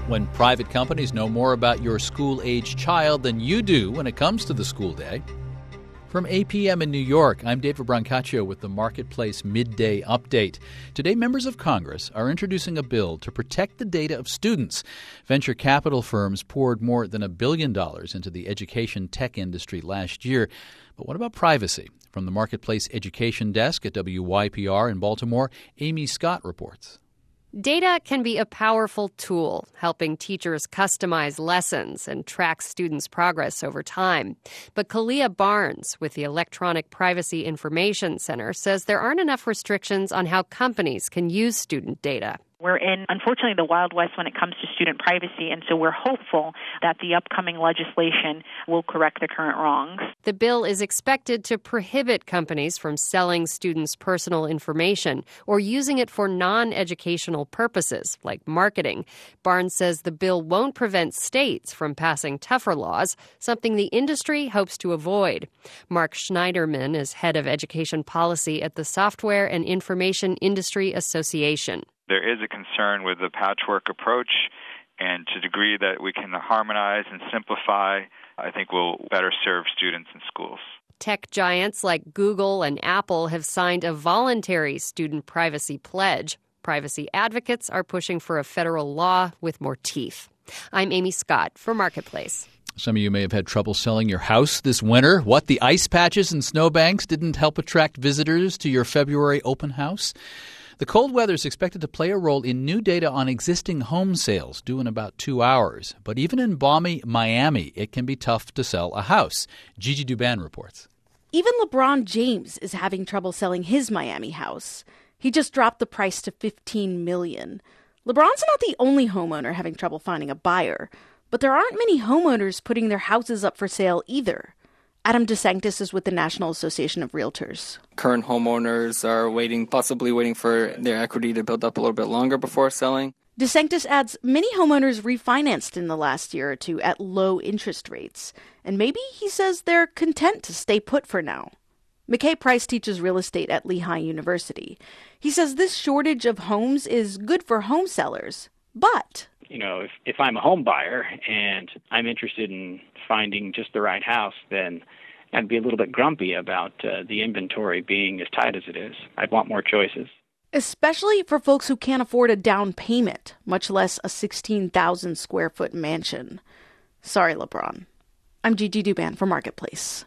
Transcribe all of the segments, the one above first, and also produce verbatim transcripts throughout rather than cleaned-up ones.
When private companies know more about your school-age child than you do when it comes to the school day. From eight p.m. in New York, I'm David Brancaccio with the Marketplace Midday Update. Today, members of Congress are introducing a bill to protect the data of students. Venture capital firms poured more than a billion dollars into the education tech industry last year. But what about privacy? From the Marketplace Education Desk at W Y P R in Baltimore, Amy Scott reports. Data can be a powerful tool, helping teachers customize lessons and track students' progress over time. But Kalia Barnes with the Electronic Privacy Information Center says there aren't enough restrictions on how companies can use student data. We're in, unfortunately, the Wild West when it comes to student privacy, and so we're hopeful that the upcoming legislation will correct the current wrongs. The bill is expected to prohibit companies from selling students' personal information or using it for non-educational purposes, like marketing. Barnes says the bill won't prevent states from passing tougher laws, something the industry hopes to avoid. Mark Schneiderman is head of education policy at the Software and Information Industry Association. There is a concern with the patchwork approach, and to the degree that we can harmonize and simplify, I think we'll better serve students in schools. Tech giants like Google and Apple have signed a voluntary student privacy pledge. Privacy advocates are pushing for a federal law with more teeth. I'm Amy Scott for Marketplace. Some of you may have had trouble selling your house this winter. What, the ice patches and snowbanks didn't help attract visitors to your February open house? The cold weather is expected to play a role in new data on existing home sales, due in about two hours. But even in balmy Miami, it can be tough to sell a house. Gigi Douban reports. Even LeBron James is having trouble selling his Miami house. He just dropped the price to fifteen million dollars. LeBron's not the only homeowner having trouble finding a buyer, but there aren't many homeowners putting their houses up for sale either. Adam DeSanctis is with the National Association of Realtors. Current homeowners are waiting, possibly waiting for their equity to build up a little bit longer before selling. DeSanctis adds many homeowners refinanced in the last year or two at low interest rates. And maybe, he says, they're content to stay put for now. McKay Price teaches real estate at Lehigh University. He says this shortage of homes is good for home sellers, but... You know, if, if I'm a home buyer and I'm interested in finding just the right house, then I'd be a little bit grumpy about uh, the inventory being as tight as it is. I'd want more choices. Especially for folks who can't afford a down payment, much less a sixteen thousand square foot mansion. Sorry, LeBron. I'm Gigi Douban for Marketplace.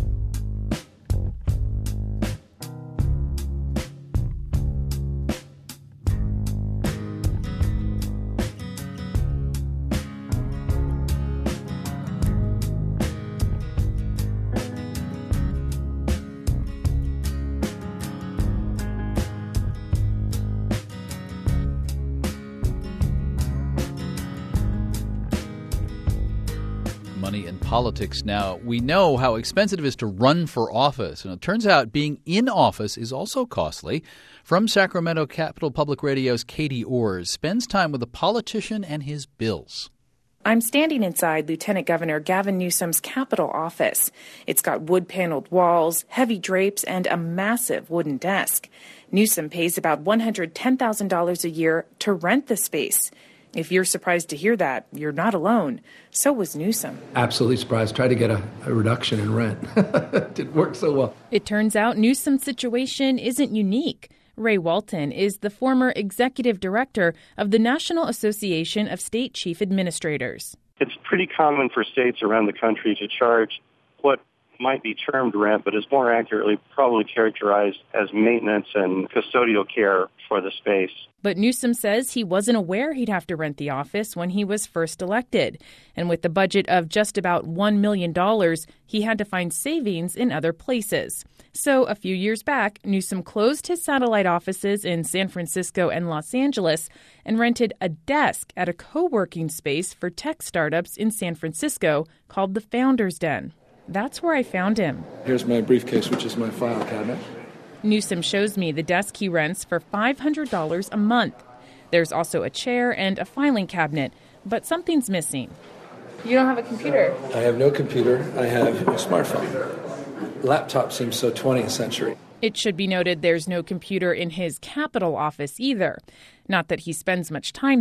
Money and politics now. We know how expensive it is to run for office, and it turns out being in office is also costly. From Sacramento Capitol Public Radio's Katie Orrs spends time with a politician and his bills. I'm standing inside Lieutenant Governor Gavin Newsom's Capitol office. It's got wood-paneled walls, heavy drapes, and a massive wooden desk. Newsom pays about one hundred ten thousand dollars a year to rent the space. If you're surprised to hear that, you're not alone. So was Newsom. Absolutely surprised. Tried to get a, a reduction in rent. Didn't work so well. It turns out Newsom's situation isn't unique. Ray Walton is the former executive director of the National Association of State Chief Administrators. It's pretty common for states around the country to charge what might be termed rent, but is more accurately probably characterized as maintenance and custodial care for the space. But Newsom says he wasn't aware he'd have to rent the office when he was first elected. And with the budget of just about one million dollars, he had to find savings in other places. So a few years back, Newsom closed his satellite offices in San Francisco and Los Angeles and rented a desk at a co-working space for tech startups in San Francisco called the Founders Den. That's where I found him. Here's my briefcase, which is my file cabinet. Newsom shows me the desk he rents for five hundred dollars a month. There's also a chair and a filing cabinet, but something's missing. You don't have a computer? I have no computer. I have a smartphone. Laptop seems so twentieth century. It should be noted there's no computer in his Capitol office either. Not that he spends much time there.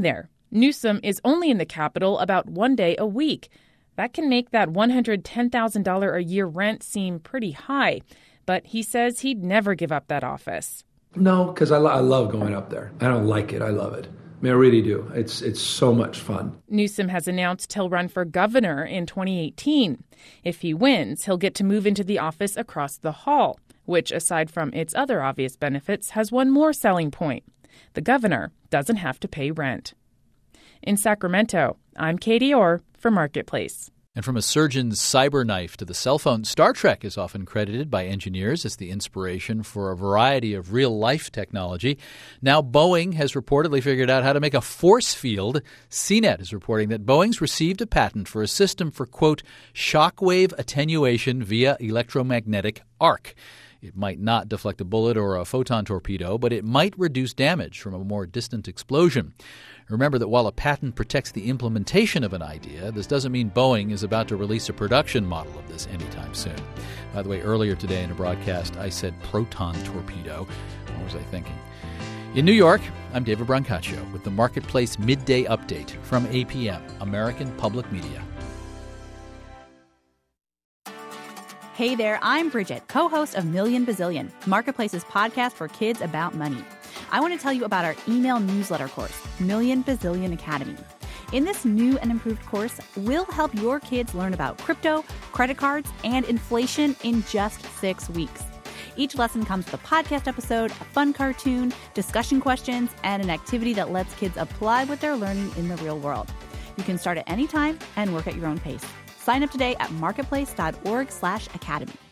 Newsom is only in the Capitol about one day a week. That can make that one hundred ten thousand dollars a year rent seem pretty high. But he says he'd never give up that office. No, because I, lo- I love going up there. I don't like it. I love it. I mean, I really do. It's it's so much fun. Newsom has announced he'll run for governor in twenty eighteen. If he wins, he'll get to move into the office across the hall, which, aside from its other obvious benefits, has one more selling point. The governor doesn't have to pay rent. In Sacramento, I'm Katie Orr for Marketplace. And from a surgeon's cyber knife to the cell phone, Star Trek is often credited by engineers as the inspiration for a variety of real-life technology. Now Boeing has reportedly figured out how to make a force field. C net is reporting that Boeing's received a patent for a system for, quote, shockwave attenuation via electromagnetic arc. It might not deflect a bullet or a photon torpedo, but it might reduce damage from a more distant explosion. Remember that while a patent protects the implementation of an idea, this doesn't mean Boeing is about to release a production model of this anytime soon. By the way, earlier today in a broadcast, I said proton torpedo. What was I thinking? In New York, I'm David Brancaccio with the Marketplace Midday Update from A P M, American Public Media. Hey there, I'm Bridget, co-host of Million Bazillion, Marketplace's podcast for kids about money. I want to tell you about our email newsletter course, Million Bazillion Academy. In this new and improved course, we'll help your kids learn about crypto, credit cards, and inflation in just six weeks. Each lesson comes with a podcast episode, a fun cartoon, discussion questions, and an activity that lets kids apply what they're learning in the real world. You can start at any time and work at your own pace. Sign up today at marketplace.org slash academy.